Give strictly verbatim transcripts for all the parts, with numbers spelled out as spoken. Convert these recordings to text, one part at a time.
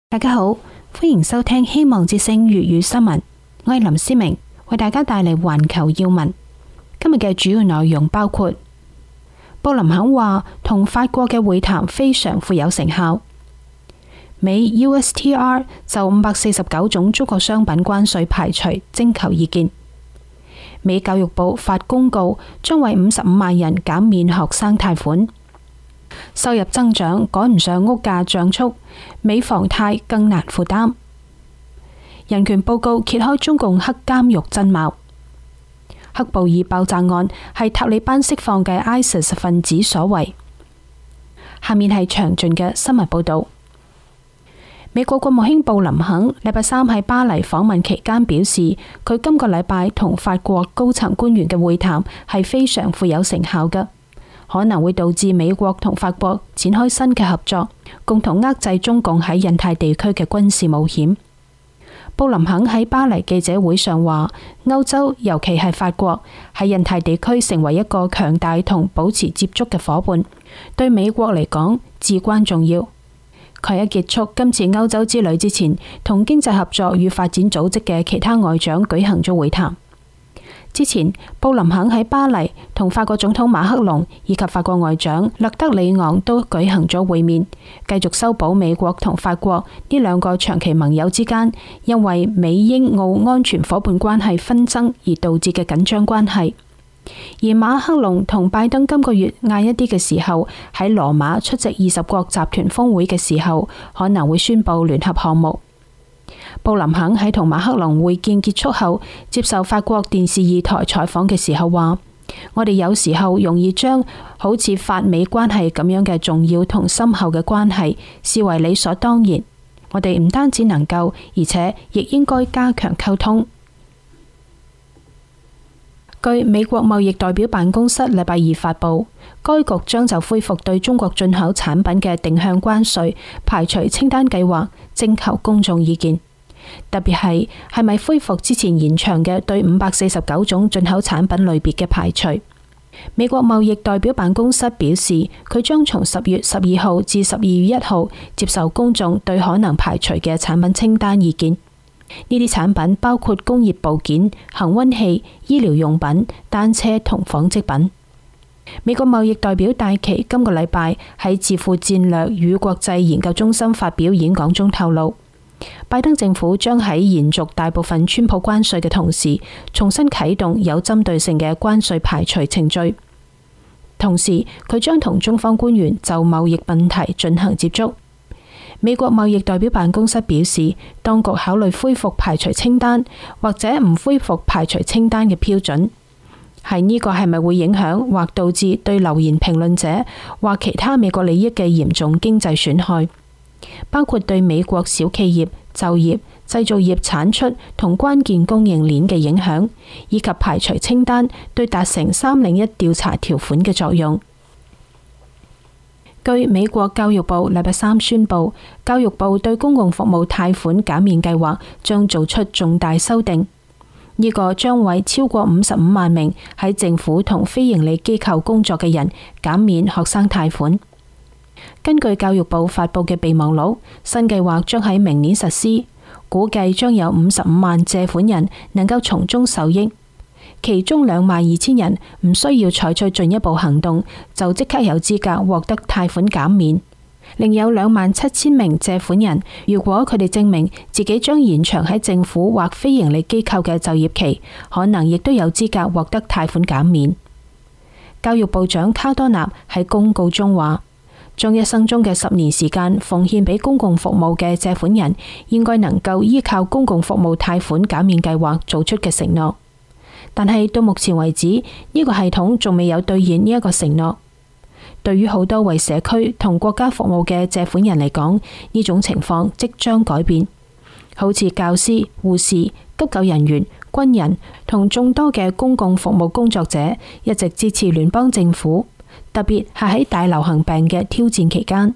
大家好，歡迎收聽希望之聲粵語新聞，我係林思明，為大家帶嚟環球要聞。今日嘅主要內容包括：布林肯話同法國嘅會談非常富有成效；美 U S T R 就五百四十九種中國商品關稅排除徵求意見；美教育部發公告，將為五十五萬人減免學生貸款；收入增長趕唔上屋價漲速，美房貸更難負擔；人權報告揭開中共黑監獄真貌；喀布爾爆炸案係塔利班釋放嘅 ISIS 分子所為。下面係詳盡嘅新聞報道。美國國務卿布林肯禮拜三喺巴黎訪問期間表示，佢今個禮拜同法國高層官員嘅會談係非常富有成效嘅，可能會導致美國同法國展開新嘅合作，共同遏制中共喺印太地區嘅軍事冒險。布林肯喺巴黎記者會上話，歐洲尤其係法國喺印太地區成為一個強大同保持接觸嘅夥伴，對美國嚟講至關重要。佢喺結束今次歐洲之旅之前，同經濟合作與發展組織嘅其他外長舉行咗會談。之前，布林肯喺巴黎同法國總統馬克龍以及法國外長勒德里昂都舉行咗會面，繼續修補美國同法國呢兩個長期盟友之間因為美英澳安全夥伴關係紛爭而導致嘅緊張關係。而馬克龍同拜登今個月晏一啲嘅時候喺羅馬出席二十國集團峰會嘅時候，可能會宣布聯合項目。布林肯喺同馬克龍會見結束後，接受法國電視二台採訪嘅時候話：我哋有時候容易將好似法美關係咁樣嘅重要同深厚嘅關係視為理所當然。我哋唔單止能夠，而且亦應該加強溝通。據美國貿易代表辦公室禮拜二發佈，該局將就恢復對中國進口產品嘅定向關稅排除清單計劃徵求公眾意見，特別係係咪恢復之前延長嘅對五百四十九種進口產品類別嘅排除。美國貿易代表辦公室表示，佢將從十月十二號至十二月一號接受公眾對可能排除嘅產品清單意見。呢啲產品包括工業部件、恆溫器、醫療用品、單車同紡織品。美國貿易代表戴琪今個禮拜喺智庫戰略與國際研究中心發表演講中透露，拜登政府將喺延續大部分川普關稅嘅同時，重新啟動有針對性嘅關稅排除程序。同時，佢將同中方官員就貿易問題進行接觸。美國貿易代表辦公室表示，當局考慮恢復排除清單或者唔恢復排除清單嘅標準，係呢個係咪會影響或導致對留言評論者或其他美國利益嘅嚴重經濟損害，包括對美國小企業、就業、製造業產出同關鍵供應鏈嘅影響，以及排除清單對達成三零一調查條款嘅作用。據美國教育部禮拜三宣布，教育部對公共服務貸款減免計劃將做出重大修訂，呢個將為超過五十五萬名喺政府同非營利機構工作嘅人減免學生貸款。根據教育部發佈嘅備忘錄，新計劃將喺明年實施，估計將有五十五萬借款人能夠從中受益。其中兩萬二千人唔需要採取進一步行動，就即刻有資格獲得貸款減免。另有兩萬七千名借款人，如果佢哋證明自己將延長喺政府或非營利機構嘅就業期，可能亦都有資格獲得貸款減免。教育部長卡多納喺公告中話，將一生中嘅十年時間奉獻俾公共服務嘅借款人，應該能夠依靠公共服務貸款減免計劃做出嘅承諾。但係到目前為止，呢個系統仲未有兌現呢一個承諾。對於好多為社區同國家服務嘅借款人嚟講，呢種情況即將改變。好似教師、護士、急救人員、軍人同眾多嘅公共服務工作者一直支持聯邦政府，特別係喺大流行病嘅挑戰期間。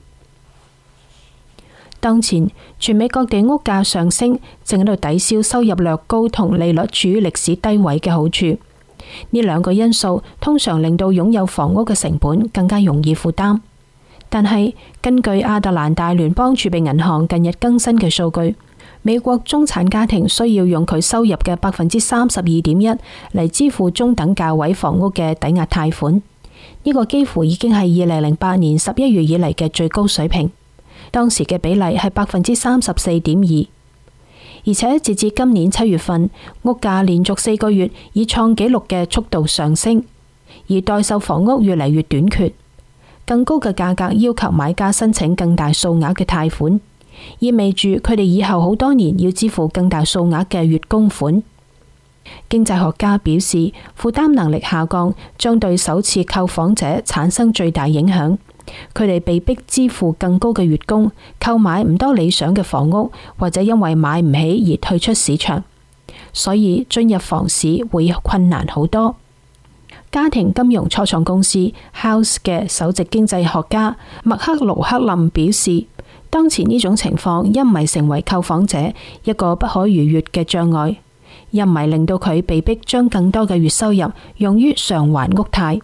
當前全美各地屋價上升，正喺度抵消收入略高同利率處於歷史低位嘅好處。呢兩個因素通常令到擁有房屋嘅成本更加容易負擔。 但係根據亞特蘭大聯邦儲備銀行近日更新嘅數據，美國中產家庭需要用佢收入嘅百分之三十二點一嚟支付中等價位房屋嘅抵押貸款，呢個幾乎已經係二零零八年十一月以嚟嘅最高水平。當時嘅比例係百分之三十四點二，而且截至今年七月份，屋價連續四個月以創紀錄嘅速度上升，而待售房屋越嚟越短缺，更高嘅價格要求買家申請更大數額嘅貸款，意味住佢哋以後好多年要支付更大數額嘅月供款。經濟學家表示，負擔能力下降將對首次購房者產生最大影響，佢哋被迫支付更高嘅月供，購買唔多理想嘅房屋，或者因為買唔起而退出市場，所以進入房市會困難好多。家庭金融初創公司 House 嘅首席經濟學家麥克盧克林表示，當前呢種情況一唔係成為購房者一個不可逾越嘅障礙，一唔係令到佢被迫將更多嘅月收入用於償還屋貸。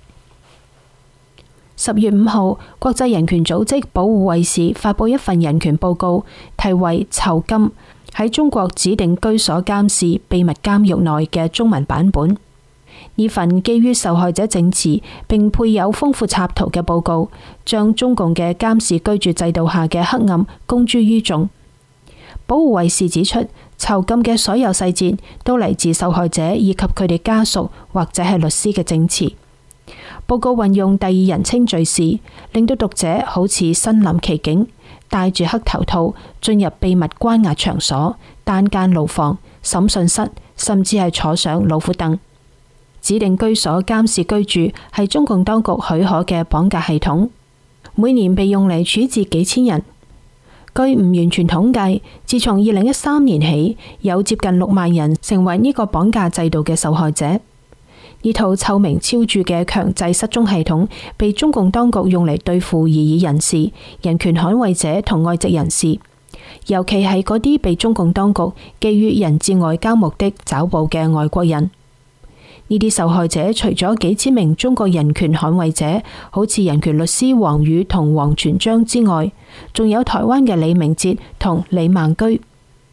十月五號，國際人權組織保護衛士發佈一份人權報告，題為《囚禁：喺中國指定居所監視秘密監獄內》嘅中文版本。呢份基於受害者證詞並配有豐富插圖嘅報告，將中共嘅監視居住制度下嘅黑暗公諸於眾。保護衛士指出，囚禁嘅所有細節都嚟自受害者以及佢哋家屬或者係律師嘅證詞。報告運用第二人稱敘事，令到讀者好似身臨其境，戴住黑頭套進入秘密關押場所、單間牢房、審訊室，甚至係坐上老虎凳。指定居所監視居住係中共當局許可嘅綁架系統，每年被用嚟處置幾千人。據唔完全統計，自從二零一三年起，有接近六萬人成為呢個綁架制度嘅受害者。呢套臭名昭著嘅強制失蹤系統，被中共當局用嚟對付異議人士、人權捍衛者同外籍人士，尤其係嗰啲被中共當局基於人質外交目的抓捕嘅外國人。呢啲受害者除咗幾千名中國人權捍衛者，好似人權律師王宇同王全璋之外，仲有台灣嘅李明哲同李孟居。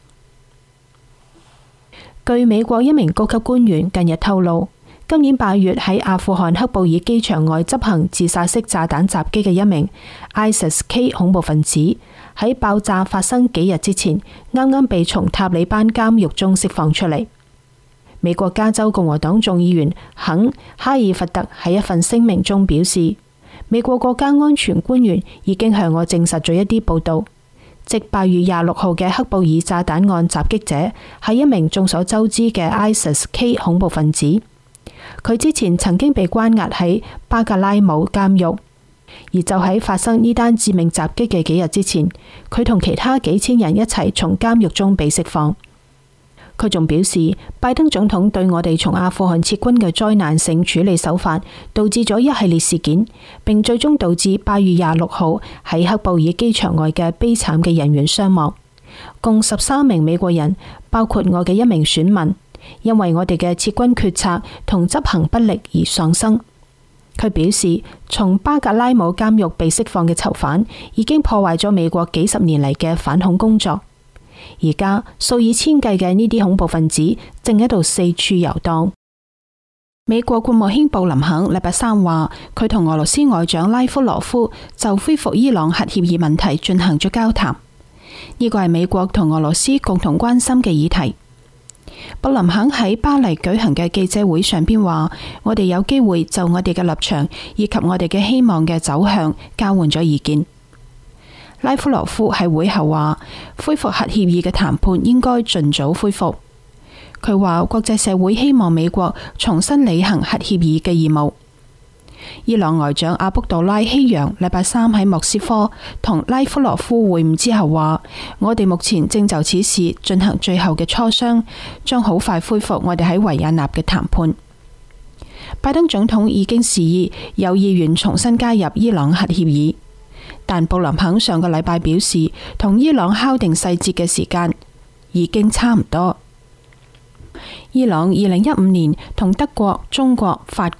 據美國一名高級官員近日透露，今年八月喺阿富汗喀布爾機場外執行自殺式炸彈襲擊嘅一名 ISIS K 恐怖分子，喺爆炸發生幾日之前，啱啱被從塔利班監獄中釋放出嚟。美國加州共和黨眾議員肯哈爾弗特喺一份聲明中表示，美國國家安全官員已經向我證實咗一啲報道，即八月廿六號嘅喀布爾炸彈案襲擊者係一名眾所周知嘅 ISIS K 恐怖分子。佢之前曾經被關押喺巴格拉姆監獄，而就喺發生呢單致命襲擊嘅幾日之前，佢同其他幾千人一齊從監獄中被釋放。佢仲表示，拜登總統對我哋從阿富汗撤軍嘅災難性處理手法，導致咗一系列事件，並最終導致八月廿六號喺喀布爾機場外嘅悲慘嘅人員傷亡，共十三名美國人，包括我嘅一名選民，因為我哋嘅撤軍決策同執行不力而喪生。佢表示，從巴格拉姆監獄被釋放嘅囚犯已經破壞咗美國幾十年嚟嘅反恐工作。而家數以千計嘅呢啲恐怖分子正喺度四處遊蕩。美國國務卿布林肯禮拜三話，佢同俄羅斯外長拉夫羅夫就恢復伊朗核協議問題進行咗交談。呢個係美國同俄羅斯共同關心嘅議題。布林肯喺巴黎舉行嘅記者會上邊話，我哋有機會就我哋嘅立場以及我哋嘅希望嘅走向交換咗意見。拉夫羅夫喺會後話，恢復核協議嘅談判應該盡早恢復。佢話國際社會希望美國重新履行核協議嘅義務。伊朗外長阿卜杜拉希揚禮拜三喺莫斯科同拉夫羅夫會晤之後話，我哋目前正就此事進行最後嘅磋商，將好快恢復我哋喺維也納嘅談判。拜登總統已經示意有意願重新加入伊朗核協議。但布林肯上個禮拜表示，同伊朗敲定細節嘅時間已經差唔多。伊朗二零一五年同德國、中國、法國、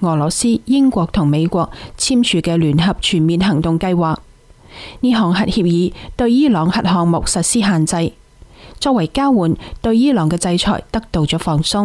俄羅斯、英國同美國簽署嘅聯合全面行動計劃。呢項核協議對伊朗核項目實施限制，作為交換，對伊朗嘅制裁得到咗放鬆。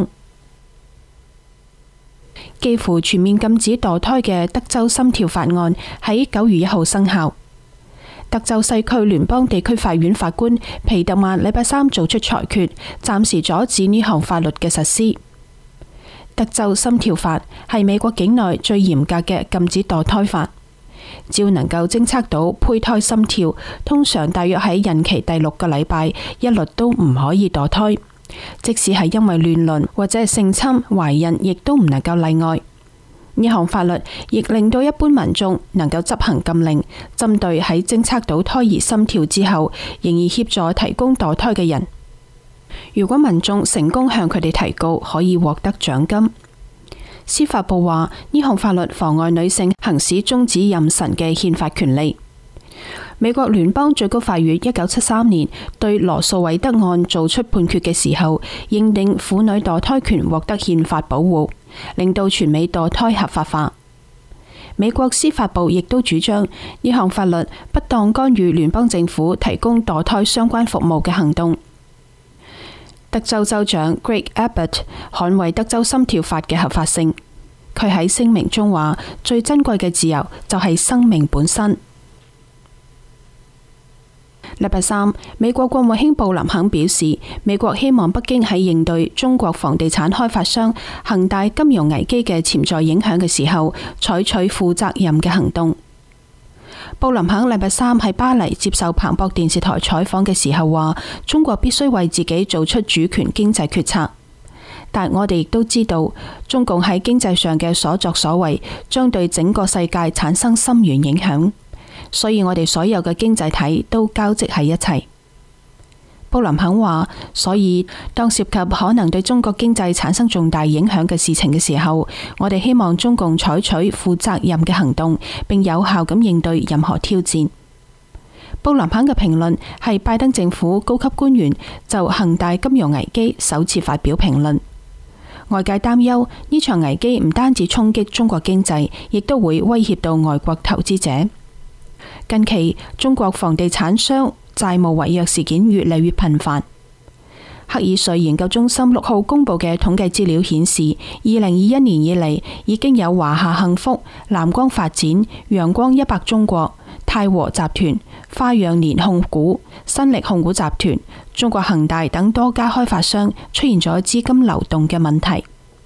幾乎全面禁止墮胎嘅德州心跳法案喺九月一號生效。德州西區聯邦地區法院法官皮特曼禮拜三做出裁決，暫時阻止呢項法律嘅實施。德州心跳法係美國境內最嚴格嘅禁止墮胎法，只要能夠偵測到胚胎心跳，通常大約喺孕期第六個禮拜，一律都唔可以墮胎。即使係因為亂倫或者係性侵懷孕，亦都唔能夠例外。呢項法律亦令到一般民眾能夠執行禁令，針對喺偵測到胎兒心跳之後仍然協助提供墮胎嘅人。如果民眾成功向佢哋提告，可以獲得獎金。司法部話呢項法律妨礙女性行使終止妊娠嘅憲法權利。美國聯邦最高法院一九七三年對羅訴韋德案做出判決嘅時候，認定婦女墮胎權獲得憲法保護，令到全美墮胎合法化。美國司法部亦都主張呢項法律不當干預聯邦政府提供墮胎相關服務嘅行動。德州州長 Greg Abbott 捍衛德州心跳法嘅合法性。佢喺聲明中話：最珍貴嘅自由就係生命本身。禮拜三，美國國務卿布林肯表示，美國希望北京喺應對中國房地產開發商恒大金融危機嘅潛在影響嘅時候，採取負責任嘅行動。布林肯禮拜三喺巴黎接受彭博電視台採訪嘅時候話，中國必須為自己做出主權經濟決策，但我哋亦都知道，中共喺經濟上嘅所作所為將對整個世界產生深遠影響。所以我哋所有嘅經濟體都交織喺一齊。布林肯話，所以當涉及可能對中國經濟產生重大影響嘅事情嘅時候，我哋希望中共採取負責任嘅行動，並有效咁應對任何挑戰。布林肯嘅評論係拜登政府高級官員就恒大金融危機首次發表評論。外界擔憂呢場危機唔單止衝擊中國經濟，亦都會威脅到外國投資者。近期中國房地產商債務違約事件越嚟越頻繁。赫爾瑞研究中心六號公布嘅統計資料顯示，二零二一年以嚟已經有華夏幸福、藍光發展、陽光一百中國、泰和集團、花樣年控股、新力控股集團、中國恒大等多家開發商出現咗資金流動嘅問題。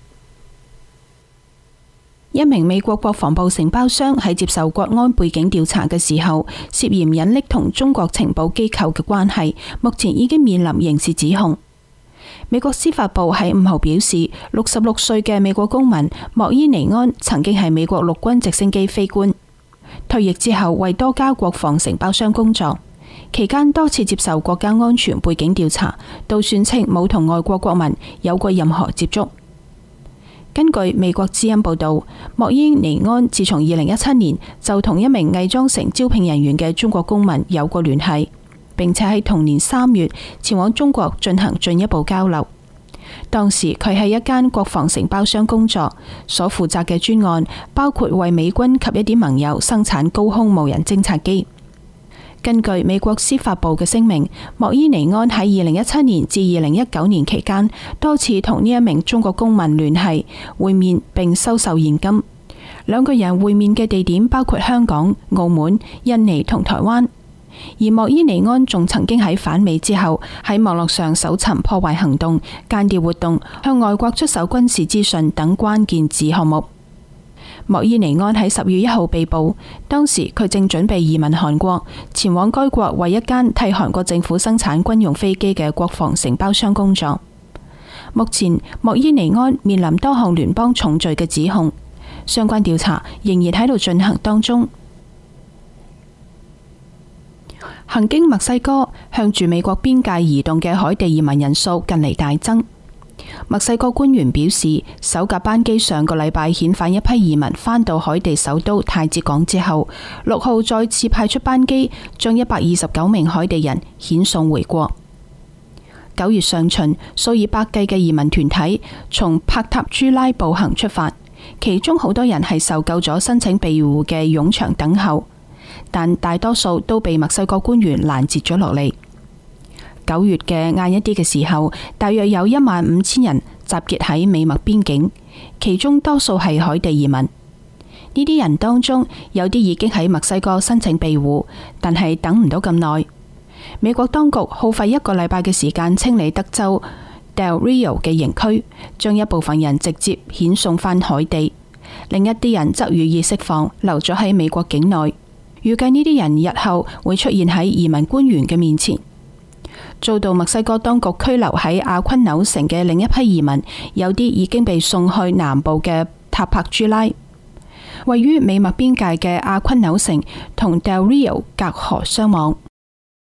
一名美國國防部承包商喺接受國安背景調查嘅時候，涉嫌隱匿同中國情報機構嘅關係，目前已經面臨刑事指控。美國司法部喺五號表示，六十六歲嘅美國公民莫伊尼安曾經係美國陸軍直升機飛官，退役之後為多家國防承包商工作，期間多次接受國家安全背景調查，都宣稱冇同外國國民有過任何接觸。根據美國之音報道，莫伊尼安自從二零一七年就同一名偽裝成招聘人員嘅中國公民有過聯繫，並且喺同年三月前往中國進行進一步交流。當時佢喺一間國防承包商工作，所負責嘅專案包括為美軍及一啲盟友生產高空無人偵察機。根據美國司法部嘅聲明，莫伊尼安喺二零一七年至二零一九年期間多次同呢一名中國公民聯繫、會面並收受現金。兩個人會面嘅地點包括香港、澳門、印尼同台灣。而莫伊尼安仲曾經喺返美之後喺網絡上搜尋破壞行動、間諜活動、向外國出售軍事資訊等關鍵字項目。莫伊尼安喺十月一號被捕，當時佢正準備移民韓國，前往該國為一間替韓國政府生產軍用飛機嘅國防承包商工作。目前莫伊尼安面臨多項聯邦重罪嘅指控，相關調查仍然喺度進行當中。行經墨西哥向住美國邊界移動嘅海地移民人數近嚟大增。墨西哥官員表示，首架班機上個禮拜遣返一批移民返到海地首都太子港之後，六號再次派出班機將一百二十九名海地人遣送回國。九月上旬，數以百計嘅移民團體從帕塔朱拉步行出發， 其中好多人係受夠咗申請庇護嘅冗長等候，但大多數都被墨西哥官員攔截咗落嚟。九月嘅晏一啲嘅時候，大約有一萬五千人集結喺美墨邊境，其中多數係海地移民。呢啲人當中有啲已經喺墨西哥申請庇護，但係等唔到咁耐。美國當局耗費一個禮拜嘅時間清理德州 Del Rio 嘅營區，將一部分人直接遣送返海地，另一啲人則予以釋放，留咗喺美國境內。預計呢啲人日後會出現喺移民官員嘅面前。遭到墨西哥當局拘留喺阿昆紐城嘅另一批移民，有啲已經被送去南部嘅塔帕朱拉。位於美墨邊界嘅阿昆紐城同 Del Rio 隔河相望。